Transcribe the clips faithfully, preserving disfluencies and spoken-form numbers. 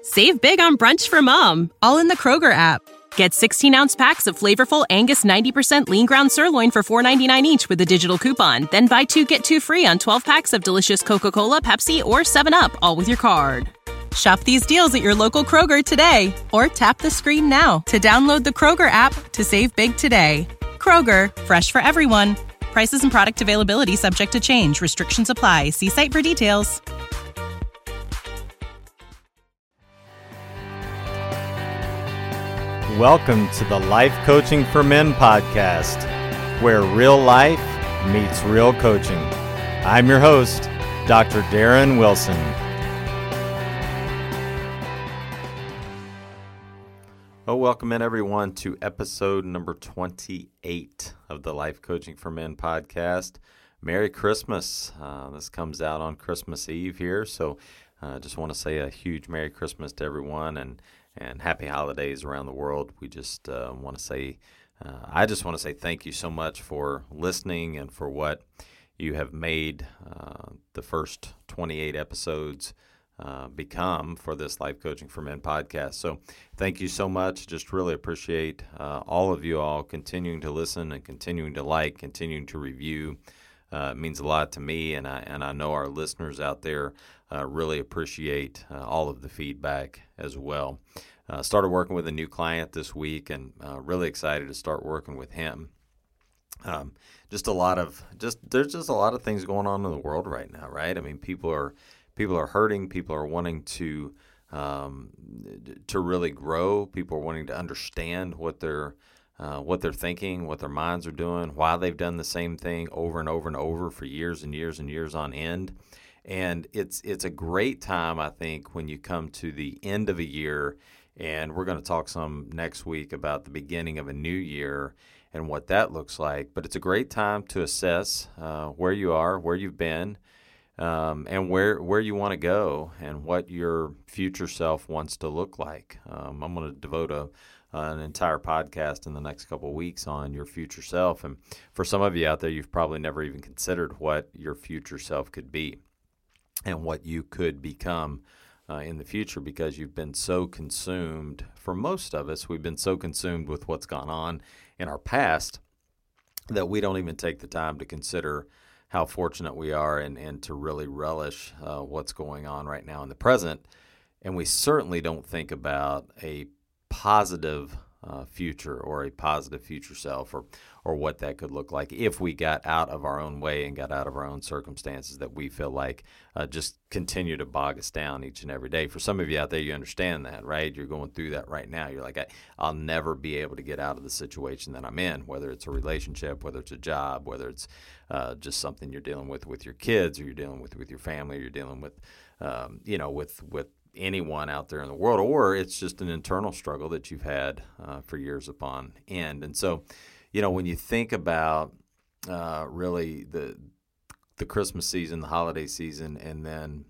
Save big on brunch for mom, all in the Kroger app. Get sixteen-ounce packs of flavorful Angus ninety percent lean ground sirloin for four ninety-nine each with a digital coupon. Then buy two, get two free on twelve packs of delicious Coca-Cola, Pepsi, or seven up, all with your card. Shop these deals at your local Kroger today, or tap the screen now to download the Kroger app to save big today. Kroger, fresh for everyone. Prices and product availability subject to change. Restrictions apply. See site for details. Welcome to the Life Coaching for Men podcast, where real life meets real coaching. I'm your host, Doctor Darren Wilson. Oh, welcome in everyone to episode number twenty-eight of the Life Coaching for Men podcast. Merry Christmas. Uh, this comes out on Christmas Eve here, so I uh, just want to say a huge Merry Christmas to everyone and and happy holidays around the world. We just uh, want to say, uh, I just want to say thank you so much for listening and for what you have made uh, the first twenty-eight episodes uh, become for this Life Coaching for Men podcast. So thank you so much. Just really appreciate uh, all of you all continuing to listen and continuing to like, continuing to review. Uh, it means a lot to me, and I and I know our listeners out there uh, really appreciate uh, all of the feedback as well. Uh, started working with a new client this week, and uh, really excited to start working with him. Um, just a lot of just there's just a lot of things going on in the world right now, right? I mean, people are people are hurting, people are wanting to um, to really grow, people are wanting to understand what they're Uh, what they're thinking, what their minds are doing, why they've done the same thing over and over and over for years and years and years on end. And it's it's a great time, I think, when you come to the end of a year, and we're going to talk some next week about the beginning of a new year and what that looks like. But it's a great time to assess uh, where you are, where you've been, um, and where where you want to go, and what your future self wants to look like. Um, I'm going to devote a Uh, an entire podcast in the next couple of weeks on your future self. And for some of you out there, you've probably never even considered what your future self could be and what you could become uh, in the future, because you've been so consumed, for most of us, we've been so consumed with what's gone on in our past that we don't even take the time to consider how fortunate we are and, and to really relish uh, what's going on right now in the present. And we certainly don't think about a positive uh, future or a positive future self, or or what that could look like if we got out of our own way and got out of our own circumstances that we feel like uh, just continue to bog us down each and every day. For some of you out there, you understand that, right? You're going through that right now. You're like, I, I'll never be able to get out of the situation that I'm in, whether it's a relationship, whether it's a job, whether it's uh, just something you're dealing with with your kids, or you're dealing with with your family, or you're dealing with, um, you know, with with anyone out there in the world, or it's just an internal struggle that you've had uh, for years upon end. And so, you know, when you think about uh, really the the Christmas season, the holiday season, and then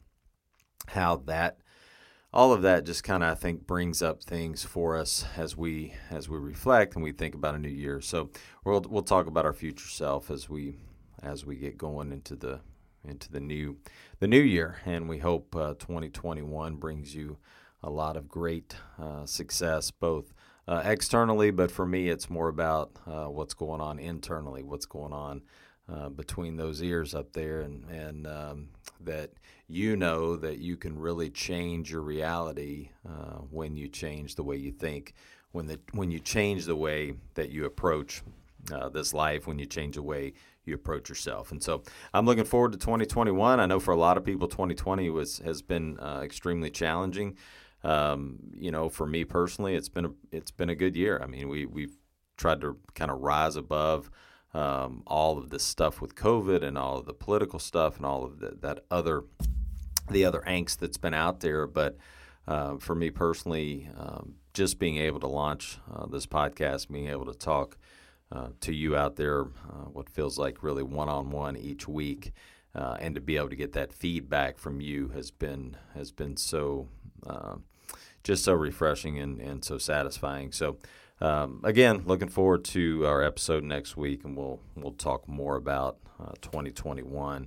how that, all of that just kind of, I think, brings up things for us as we as we reflect and we think about a new year. So we'll we'll talk about our future self as we as we get going into the into the new the new year, and we hope uh, twenty twenty-one brings you a lot of great uh, success, both uh, externally, but for me it's more about uh, what's going on internally, what's going on uh, between those ears up there, and, and um, that you know that you can really change your reality uh, when you change the way you think, when the when you change the way that you approach uh, this life, when you change the way you approach yourself. And so I'm looking forward to twenty twenty-one. I know for a lot of people, twenty twenty was has been uh, extremely challenging. Um, you know, for me personally, it's been a, it's been a good year. I mean, we we've tried to kind of rise above um, all of this stuff with COVID and all of the political stuff and all of the, that other the other angst that's been out there. But uh, for me personally, um, just being able to launch uh, this podcast, being able to talk Uh, to you out there, uh, what feels like really one-on-one each week, uh, and to be able to get that feedback from you has been has been so uh, just so refreshing and, and so satisfying. So um, again, looking forward to our episode next week, and we'll we'll talk more about uh, twenty twenty-one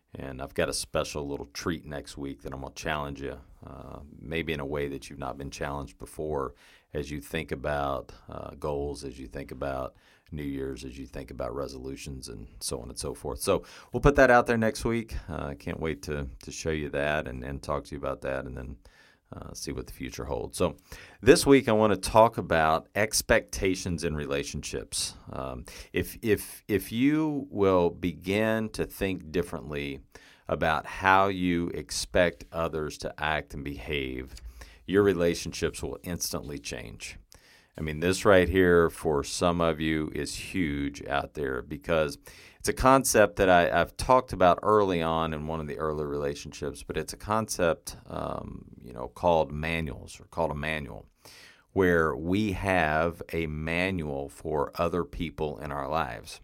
And I've got a special little treat next week that I'm going to challenge you, uh, maybe in a way that you've not been challenged before, as you think about uh, goals, as you think about New Year's, as you think about resolutions, and so on and so forth. So we'll put that out there next week. I uh, can't wait to to show you that and, and talk to you about that, and then uh, see what the future holds. So this week I want to talk about expectations in relationships. Um, if if if you will begin to think differently about how you expect others to act and behave, your relationships will instantly change. I mean, this right here for some of you is huge out there, because it's a concept that I, I've talked about early on in one of the early relationships, but it's a concept, um, you know, called manuals, or called a manual, where we have a manual for other people in our lives.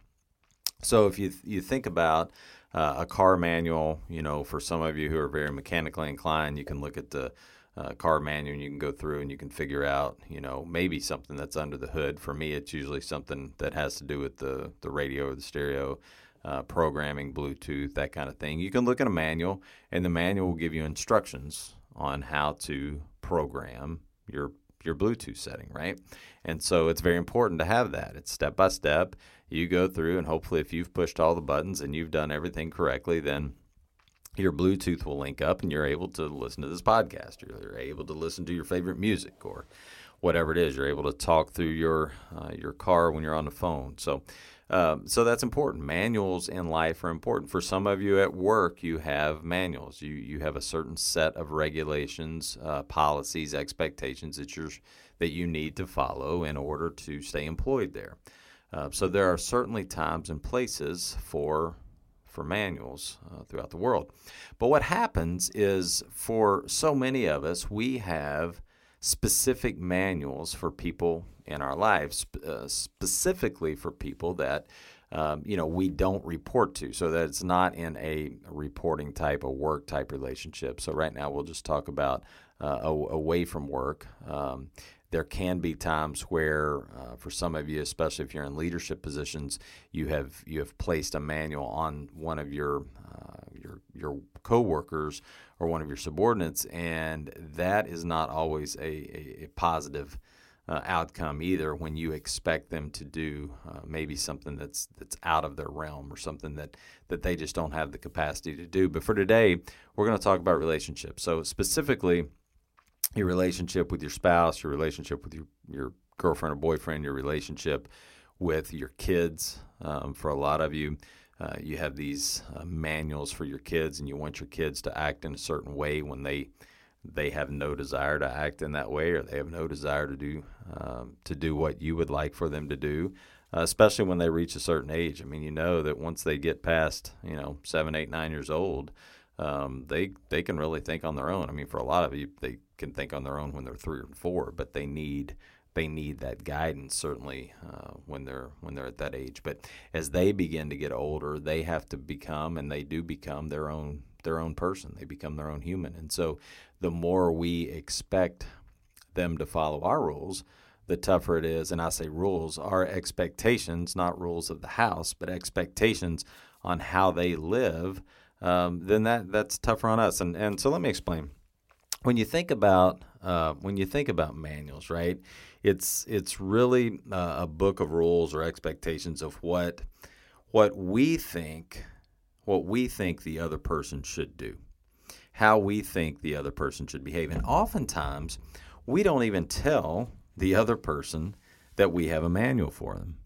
So if you you think about uh, a car manual, you know, for some of you who are very mechanically inclined, you can look at the Uh, car manual, and you can go through and you can figure out, you know, maybe something that's under the hood. For me, it's usually something that has to do with the, the radio or the stereo, uh, programming, Bluetooth, that kind of thing. You can look at a manual, and the manual will give you instructions on how to program your your Bluetooth setting, right? And so it's very important to have that. It's step by step. You go through, and hopefully if you've pushed all the buttons and you've done everything correctly, then your Bluetooth will link up and you're able to listen to this podcast. You're able to listen to your favorite music or whatever it is. You're able to talk through your uh, your car when you're on the phone. So um, so that's important. Manuals in life are important. For some of you at work, you have manuals. You you have a certain set of regulations, uh, policies, expectations that you're that you need to follow in order to stay employed there. Uh, so there are certainly times and places for for manuals uh, throughout the world. But what happens is, for so many of us, we have specific manuals for people in our lives, uh, specifically for people that um, you know we don't report to, so that it's not in a reporting type, a work type relationship. So right now we'll just talk about uh, away from work. Um, There can be times where, uh, for some of you, especially if you're in leadership positions, you have you have placed a manual on one of your uh, your your coworkers or one of your subordinates, and that is not always a, a, a positive uh, outcome either. When you expect them to do uh, maybe something that's that's out of their realm, or something that that they just don't have the capacity to do. But for today, we're going to talk about relationships. So specifically, your relationship with your spouse, your relationship with your, your girlfriend or boyfriend, your relationship with your kids. Um, for a lot of you, uh, you have these uh, manuals for your kids, and you want your kids to act in a certain way when they they have no desire to act in that way, or they have no desire to do um, to do what you would like for them to do, uh, especially when they reach a certain age. I mean, you know that once they get past, you know, seven, eight, nine years old, um, they they can really think on their own. I mean, for a lot of you, they can think on their own when they're three or four, but they need they need that guidance certainly uh, when they're when they're at that age. But as they begin to get older, they have to become, and they do become, their own their own person. They become their own human, and so the more we expect them to follow our rules, the tougher it is. And I say rules, our expectations, not rules of the house, but expectations on how they live. Um, then that that's tougher on us. And and so let me explain. When you think about uh, when you think about manuals, right? It's it's really uh, a book of rules or expectations of what what we think what we think the other person should do, how we think the other person should behave, and oftentimes we don't even tell the other person that we have a manual for them.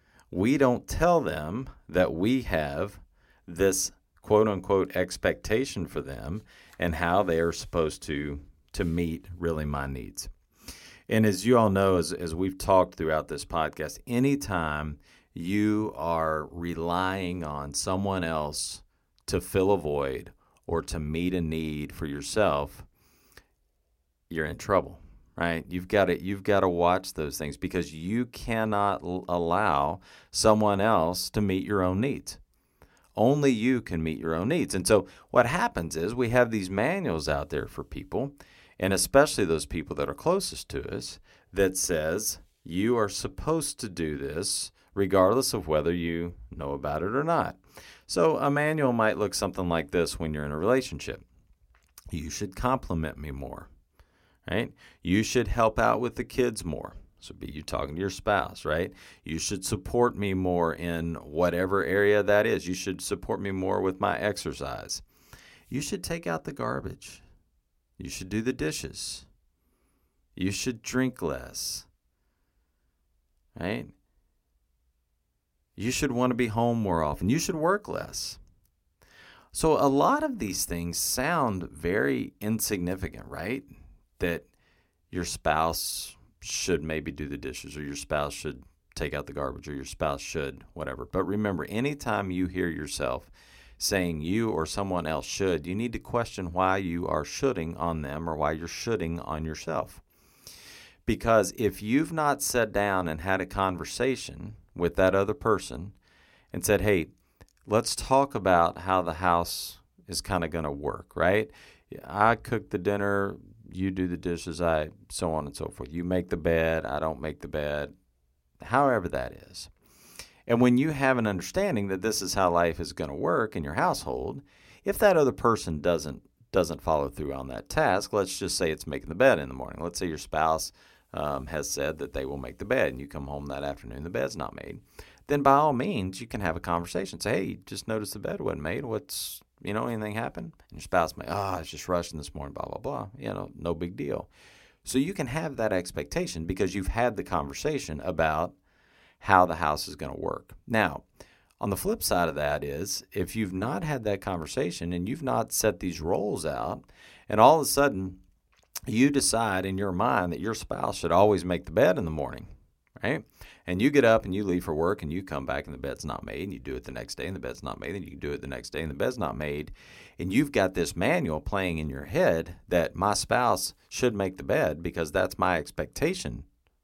We don't tell them that we have this quote-unquote expectation for them and how they are supposed to to meet really my needs. And as you all know, as, as we've talked throughout this podcast, anytime you are relying on someone else to fill a void or to meet a need for yourself, you're in trouble, right? You've got to you've got to watch those things, because you cannot l- allow someone else to meet your own needs. Only you can meet your own needs. And so what happens is we have these manuals out there for people, and especially those people that are closest to us, that says you are supposed to do this regardless of whether you know about it or not. So a manual might look something like this when you're in a relationship. You should compliment me more, right? You should help out with the kids more. So be you talking to your spouse, right? You should support me more in whatever area that is. You should support me more with my exercise. You should take out the garbage. You should do the dishes. You should drink less, right? You should want to be home more often. You should work less. So a lot of these things sound very insignificant, right? That your spouse should maybe do the dishes, or your spouse should take out the garbage, or your spouse should whatever. But remember, anytime you hear yourself saying you or someone else should, you need to question why you are shoulding on them or why you're shoulding on yourself. Because if you've not sat down and had a conversation with that other person and said, hey, let's talk about how the house is kind of going to work, right? I cook the dinner, you do the dishes, I so on and so forth. You make the bed, I don't make the bed, however that is. And when you have an understanding that this is how life is going to work in your household, if that other person doesn't doesn't follow through on that task, let's just say it's making the bed in the morning. Let's say your spouse um, has said that they will make the bed, and you come home that afternoon, the bed's not made. Then by all means, you can have a conversation. Say, hey, just noticed the bed wasn't made. What's, you know, anything happened? And your spouse may, oh, I was just rushing this morning, blah, blah, blah. You know, no big deal. So you can have that expectation because you've had the conversation about how the house is going to work. Now, on the flip side of that is, if you've not had that conversation and you've not set these roles out, and all of a sudden you decide in your mind that your spouse should always make the bed in the morning, right? And you get up and you leave for work and you come back and the bed's not made, and you do it the next day and the bed's not made, and you can do it the next day and the bed's not made, and you've got this manual playing in your head that my spouse should make the bed because that's my expectation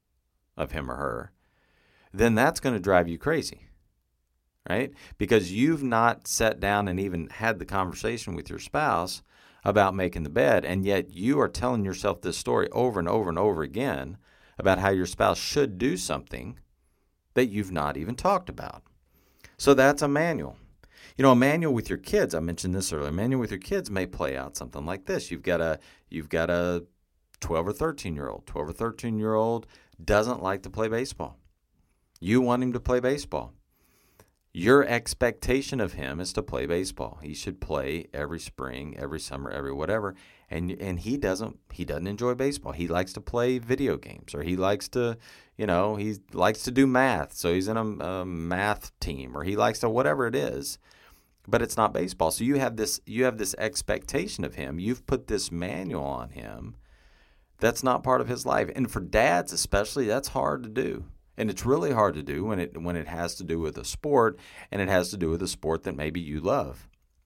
of him or her, then that's going to drive you crazy, right? Because you've not sat down and even had the conversation with your spouse about making the bed, and yet you are telling yourself this story over and over and over again about how your spouse should do something that you've not even talked about. So that's a manual. You know, a manual with your kids, I mentioned this earlier, a manual with your kids may play out something like this. You've got a you've got a twelve or thirteen-year-old. twelve or thirteen-year-old doesn't like to play baseball. You want him to play baseball. Your expectation of him is to play baseball. He should play every spring, every summer, every whatever. And and he doesn't he doesn't enjoy baseball. He likes to play video games, or he likes to, you know, he likes to do math. So he's in a, a math team, or he likes to whatever it is. But it's not baseball. So you have this you have this expectation of him. You've put this manual on him that's not part of his life. And for dads especially, that's hard to do. And it's really hard to do when it when it has to do with a sport, and it has to do with a sport that maybe you love.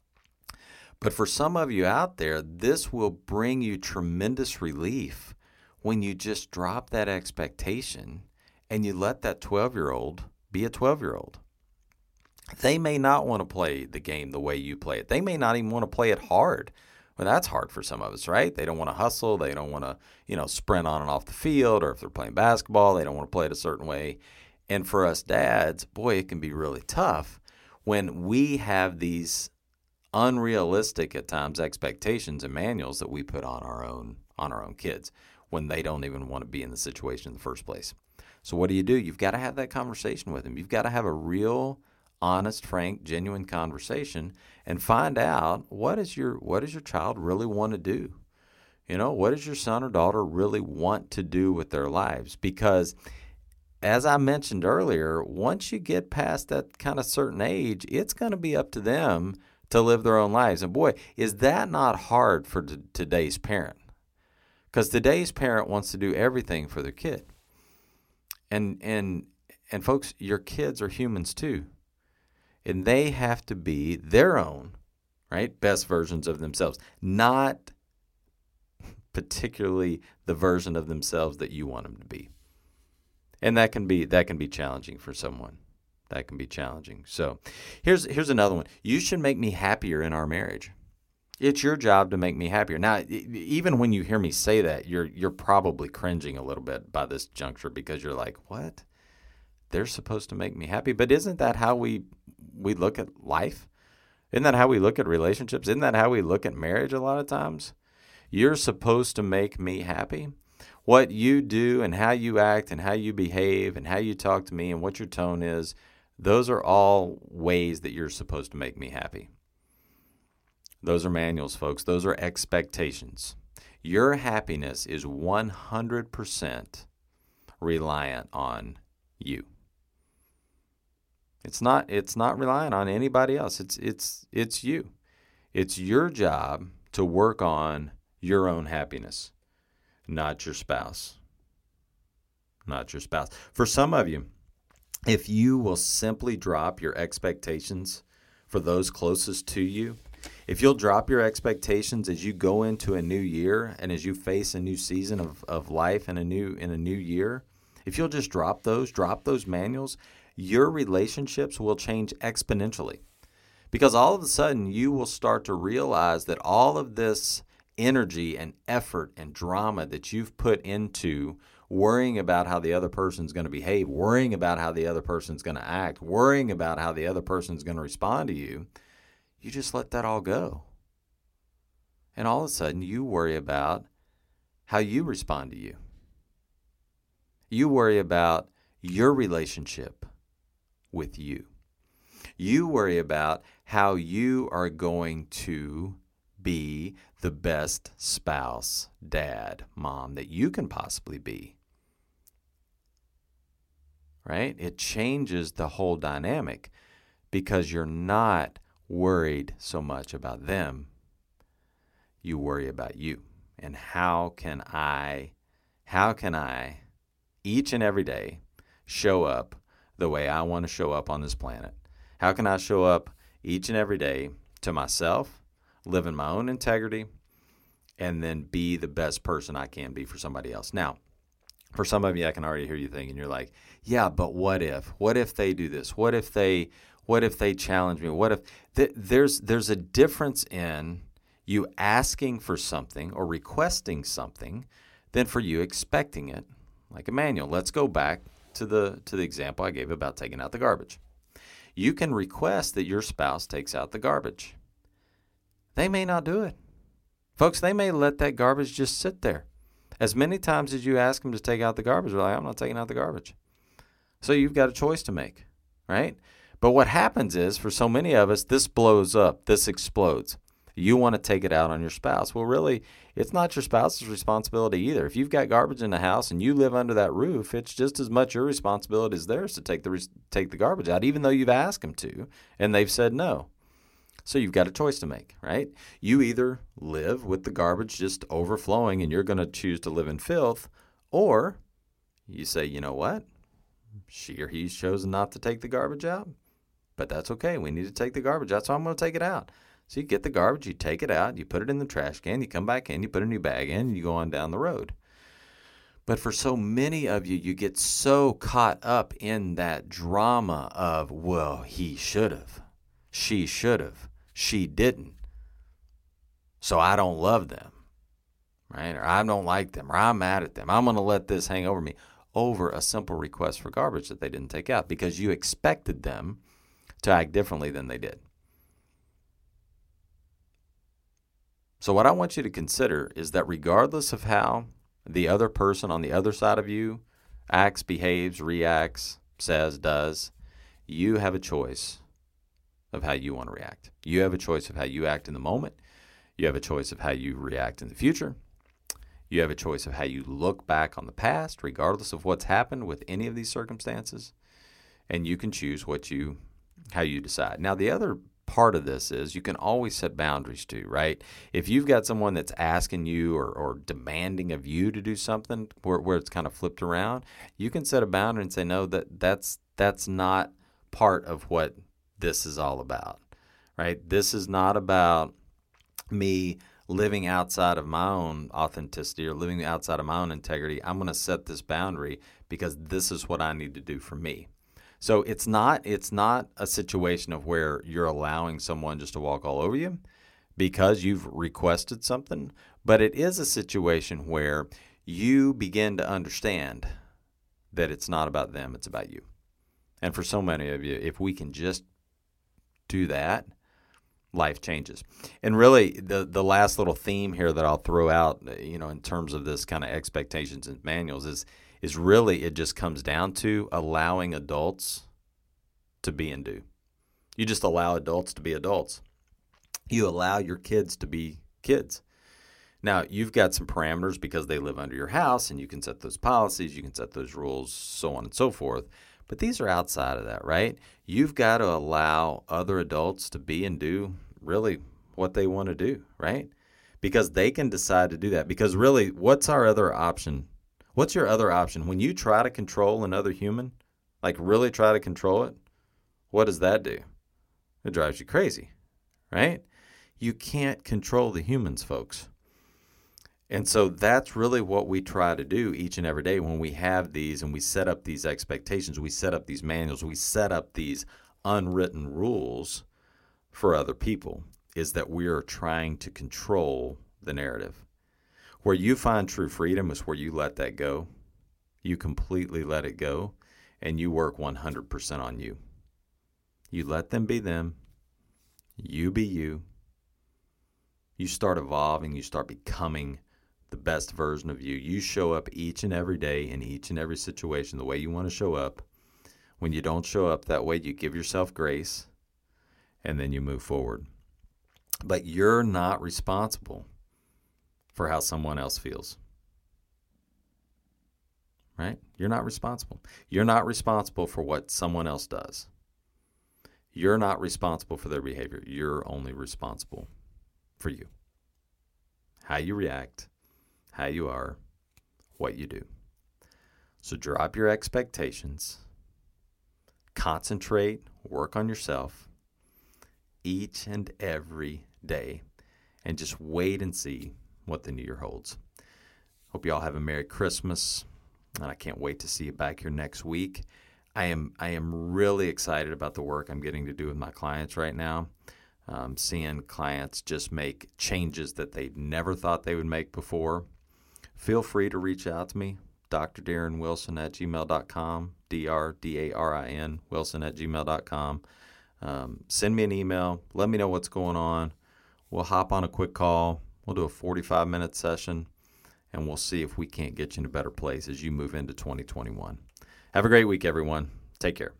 But for some of you out there, this will bring you tremendous relief when you just drop that expectation and you let that twelve-year-old be a twelve-year-old. They may not want to play the game the way you play it. They may not even want to play it hard. Well, that's hard for some of us, right? They don't want to hustle. They don't want to, you know, sprint on and off the field, or if they're playing basketball, they don't want to play it a certain way. And for us dads, boy, it can be really tough when we have these unrealistic at times expectations and manuals that we put on our own on our own kids when they don't even want to be in the situation in the first place. So what do you do? You've got to have that conversation with them. You've got to have a real, honest, frank, genuine conversation and find out what is your what does your child really want to do? You know, what does your son or daughter really want to do with their lives? Because as I mentioned earlier, once you get past that kind of certain age, it's going to be up to them to live their own lives. And boy, is that not hard for t- today's parent? Because today's parent wants to do everything for their kid. And and and folks, your kids are humans too. And they have to be their own, right, best versions of themselves, not particularly the version of themselves that you want them to be. And that can be that can be challenging for someone. That can be challenging. So here's here's another one. You should make me happier in our marriage. It's your job to make me happier. Now, even when you hear me say that, you're you're probably cringing a little bit by this juncture because you're like, what? They're supposed to make me happy. But isn't that how we we look at life? Isn't that how we look at relationships? Isn't that how we look at marriage a lot of times? You're supposed to make me happy. What you do and how you act and how you behave and how you talk to me and what your tone is, those are all ways that you're supposed to make me happy. Those are manuals, folks. Those are expectations. Your happiness is one hundred percent reliant on you. It's not it's not reliant on anybody else. It's it's it's you. It's your job to work on your own happiness, not your spouse. Not your spouse. For some of you, if you will simply drop your expectations for those closest to you, if you'll drop your expectations as you go into a new year and as you face a new season of, of life in a new in a new year, if you'll just drop those, drop those manuals, your relationships will change exponentially. Because all of a sudden you will start to realize that all of this energy and effort and drama that you've put into worrying about how the other person's going to behave, worrying about how the other person's going to act, worrying about how the other person's going to respond to you, you just let that all go. And all of a sudden you worry about how you respond to you. You worry about your relationship with you. You worry about how you are going to be the best spouse, dad, mom that you can possibly be. Right? It changes the whole dynamic because you're not worried so much about them. You worry about you. And how can I, how can I each and every day show up the way I want to show up on this planet? How can I show up each and every day to myself, live in my own integrity, and then be the best person I can be for somebody else? Now, for some of you, I can already hear you thinking, you're like, yeah, but what if? What if they do this? What if they, what if they challenge me? What if th- there's there's a difference in you asking for something or requesting something than for you expecting it, like Emmanuel. Let's go back to the to the example I gave about taking out the garbage. You can request that your spouse takes out the garbage. They may not do it. Folks, they may let that garbage just sit there. As many times as you ask them to take out the garbage, they're like, I'm not taking out the garbage. So you've got a choice to make, right? But what happens is, for so many of us, this blows up. This explodes. You want to take it out on your spouse. Well, really, it's not your spouse's responsibility either. If you've got garbage in the house and you live under that roof, it's just as much your responsibility as theirs to take the take the garbage out, even though you've asked them to, and they've said no. So you've got a choice to make, right? You either live with the garbage just overflowing and you're going to choose to live in filth, or you say, you know what? She or he's chosen not to take the garbage out, but that's okay. We need to take the garbage out, so I'm going to take it out. So you get the garbage, you take it out, you put it in the trash can, you come back in, you put a new bag in, and you go on down the road. But for so many of you, you get so caught up in that drama of, well, he should have, she should have, she didn't, so I don't love them, right? Or I don't like them, or I'm mad at them. I'm going to let this hang over me over a simple request for garbage that they didn't take out because you expected them to act differently than they did. So what I want you to consider is that regardless of how the other person on the other side of you acts, behaves, reacts, says, does, you have a choice of how you want to react. You have a choice of how you act in the moment. You have a choice of how you react in the future. You have a choice of how you look back on the past, regardless of what's happened with any of these circumstances. And you can choose what you, how you decide. Now, the other part of this is you can always set boundaries too, right? If you've got someone that's asking you or, or demanding of you to do something where, where it's kind of flipped around, you can set a boundary and say, no, that that's that's not part of what this is all about, right? This is not about me living outside of my own authenticity or living outside of my own integrity. I'm going to set this boundary because this is what I need to do for me. So it's not it's not a situation of where you're allowing someone just to walk all over you because you've requested something, but it is a situation where you begin to understand that it's not about them, it's about you. And for so many of you, if we can just do that, life changes. And really, the the last little theme here that I'll throw out, you know, in terms of this kind of expectations and manuals is is really it just comes down to allowing adults to be and do. You just allow adults to be adults. You allow your kids to be kids. Now, you've got some parameters because they live under your house, and you can set those policies, you can set those rules, so on and so forth. But these are outside of that, right? You've got to allow other adults to be and do really what they want to do, right? Because they can decide to do that. Because really, what's our other option? What's your other option? When you try to control another human, like really try to control it, what does that do? It drives you crazy, right? You can't control the humans, folks. And so that's really what we try to do each and every day when we have these and we set up these expectations, we set up these manuals, we set up these unwritten rules for other people, is that we are trying to control the narrative. Where you find true freedom is where you let that go. You completely let it go, and you work one hundred percent on you. You let them be them. You be you. You start evolving. You start becoming the best version of you. You show up each and every day in each and every situation the way you want to show up. When you don't show up that way, you give yourself grace, and then you move forward. But you're not responsible for how someone else feels. Right? You're not responsible. You're not responsible for what someone else does. You're not responsible for their behavior. You're only responsible for you. How you react, how you are, what you do. So drop your expectations, concentrate, work on yourself each and every day, and just wait and see what the new year holds. Hope you all have a Merry Christmas, and I can't wait to see you back here next week. I am I am really excited about the work I'm getting to do with my clients right now. Um, seeing clients just make changes that they never thought they would make before. Feel free to reach out to me, D R Darren Wilson at gmail dot com, D R D A R I N, Wilson at gmail dot com. Um, send me an email. Let me know what's going on. We'll hop on a quick call. We'll do a forty-five minute session, and we'll see if we can't get you in a better place as you move into twenty twenty-one. Have a great week, everyone. Take care.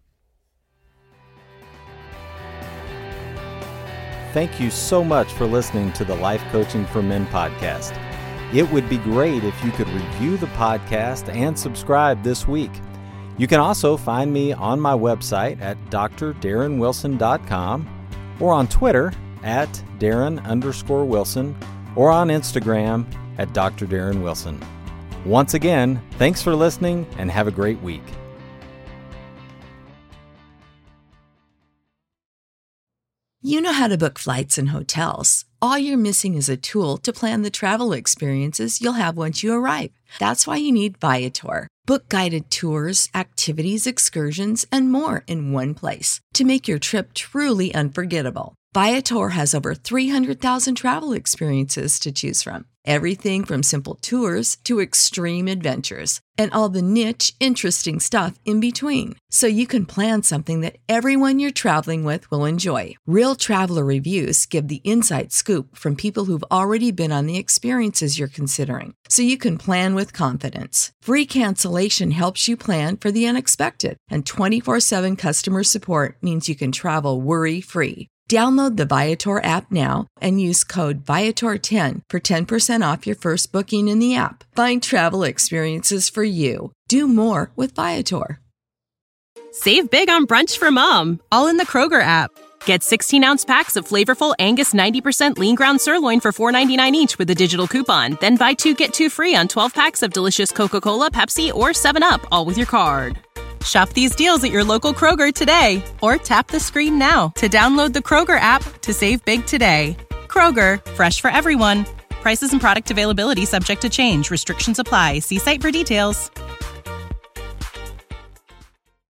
Thank you so much for listening to the Life Coaching for Men podcast. It would be great if you could review the podcast and subscribe this week. You can also find me on my website at d r darren wilson dot com or on Twitter at Darren underscore Wilson or on Instagram at D R Darren Wilson. Once again, thanks for listening and have a great week. You know how to book flights and hotels. All you're missing is a tool to plan the travel experiences you'll have once you arrive. That's why you need Viator. Book guided tours, activities, excursions, and more in one place to make your trip truly unforgettable. Viator has over three hundred thousand travel experiences to choose from. Everything from simple tours to extreme adventures and all the niche, interesting stuff in between. So you can plan something that everyone you're traveling with will enjoy. Real traveler reviews give the inside scoop from people who've already been on the experiences you're considering. So you can plan with confidence. Free cancellation helps you plan for the unexpected. And twenty-four seven customer support means you can travel worry-free. Download the Viator app now and use code Viator ten for ten percent off your first booking in the app. Find travel experiences for you. Do more with Viator. Save big on brunch for mom, all in the Kroger app. Get sixteen ounce packs of flavorful Angus ninety percent lean ground sirloin for four ninety-nine each with a digital coupon. Then buy two, get two free on twelve packs of delicious Coca-Cola, Pepsi, or seven up, all with your card. Shop these deals at your local Kroger today, or tap the screen now to download the Kroger app to save big today. Kroger, fresh for everyone. Prices and product availability subject to change. Restrictions apply. See site for details.